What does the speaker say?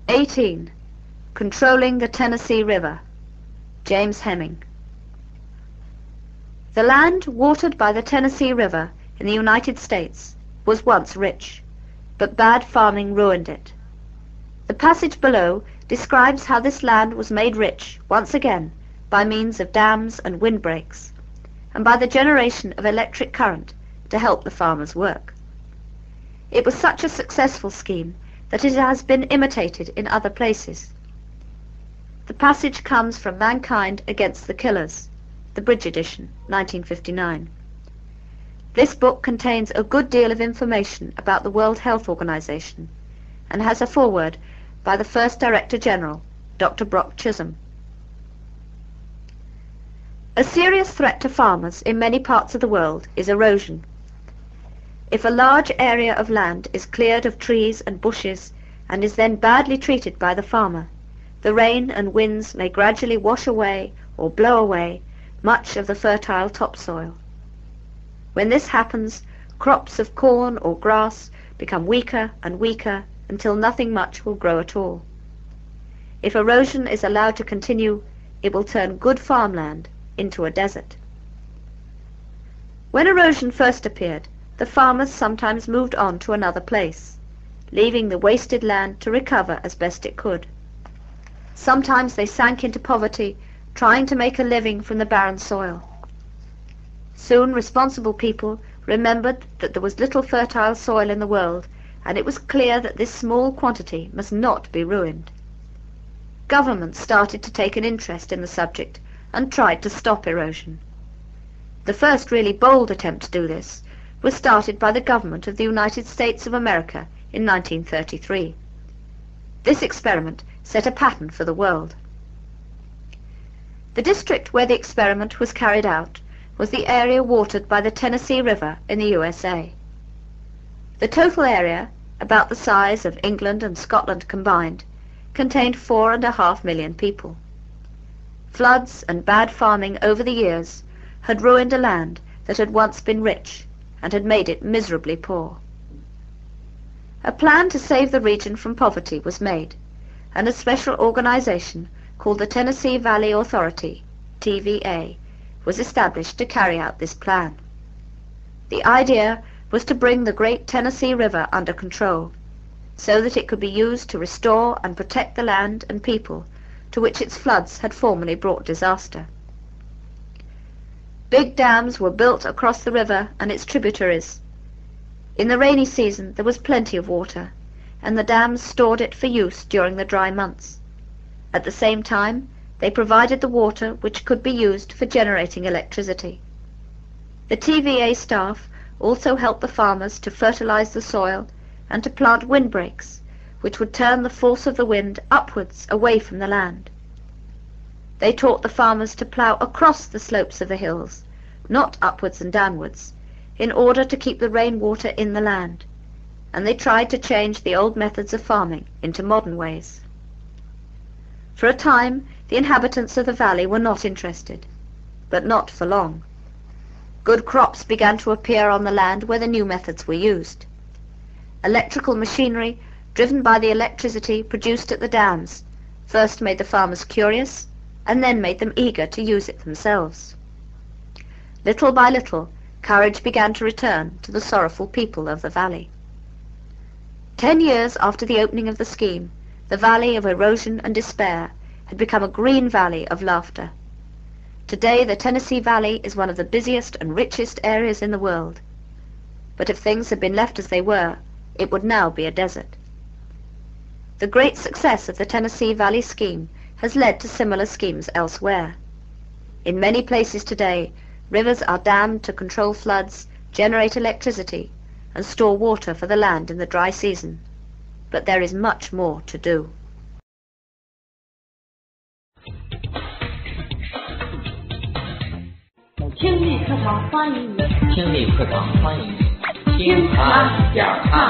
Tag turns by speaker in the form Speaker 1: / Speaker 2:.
Speaker 1: 18. Controlling the Tennessee River. James Heming. The land watered by the Tennessee River in the United States was once rich, but bad farming ruined it. The passage below describes how this land was made rich once again by means of dams and windbreaks, and by the generation of electric current to help the farmers work. It was such a successful scheme that it has been imitated in other places. The passage comes from Mankind Against the Killers, the Bridge edition, 1959. This book contains a good deal of information about the World Health Organization and has a foreword by the first Director General, Dr. Brock Chisholm. A serious threat to farmers in many parts of the world is erosion. If a large area of land is cleared of trees and bushes and is then badly treated by the farmer, the rain and winds may gradually wash away or blow away much of the fertile topsoil. When this happens, crops of corn or grass become weaker and weaker until nothing much will grow at all. If erosion is allowed to continue, it will turn good farmland into a desert. When erosion first appeared, the farmers sometimes moved on to another place, leaving the wasted land to recover as best it could. Sometimes they sank into poverty, trying to make a living from the barren soil. Soon responsible people remembered that there was little fertile soil in the world, and it was clear that this small quantity must not be ruined. Governments started to take an interest in the subject and tried to stop erosion. The first really bold attempt to do this was started by the government of the United States of America in 1933. This experiment set a pattern for the world. The district where the experiment was carried out was the area watered by the Tennessee River in the USA. The total area, about the size of England and Scotland combined, contained 4.5 million people. Floods and bad farming over the years had ruined a land that had once been rich and had made it miserably poor. A plan to save the region from poverty was made, and a special organization called the Tennessee Valley Authority, TVA, was established to carry out this plan. The idea was to bring the great Tennessee River under control, so that it could be used to restore and protect the land and people to which its floods had formerly brought disaster. Big dams were built across the river and its tributaries. In the rainy season there was plenty of water, and the dams stored it for use during the dry months. At the same time, they provided the water which could be used for generating electricity. The TVA staff also helped the farmers to fertilize the soil and to plant windbreaks, which would turn the force of the wind upwards away from the land. They taught the farmers to plough across the slopes of the hills, not upwards and downwards, in order to keep the rainwater in the land, and they tried to change the old methods of farming into modern ways. For a time, the inhabitants of the valley were not interested, but not for long. Good crops began to appear on the land where the new methods were used. Electrical machinery, driven by the electricity produced at the dams, first made the farmers curious, and then made them eager to use it themselves. Little by little, courage began to return to the sorrowful people of the valley. 10 years after the opening of the scheme, the valley of erosion and despair had become a green valley of laughter. Today the Tennessee Valley is one of the busiest and richest areas in the world. But if things had been left as they were, it would now be a desert. The great success of the Tennessee Valley scheme has led to similar schemes elsewhere. In many places today, rivers are dammed to control floods, generate electricity, and store water for the land in the dry season. But there is much more to do.
Speaker 2: 听力课堂欢迎你，听谈点看。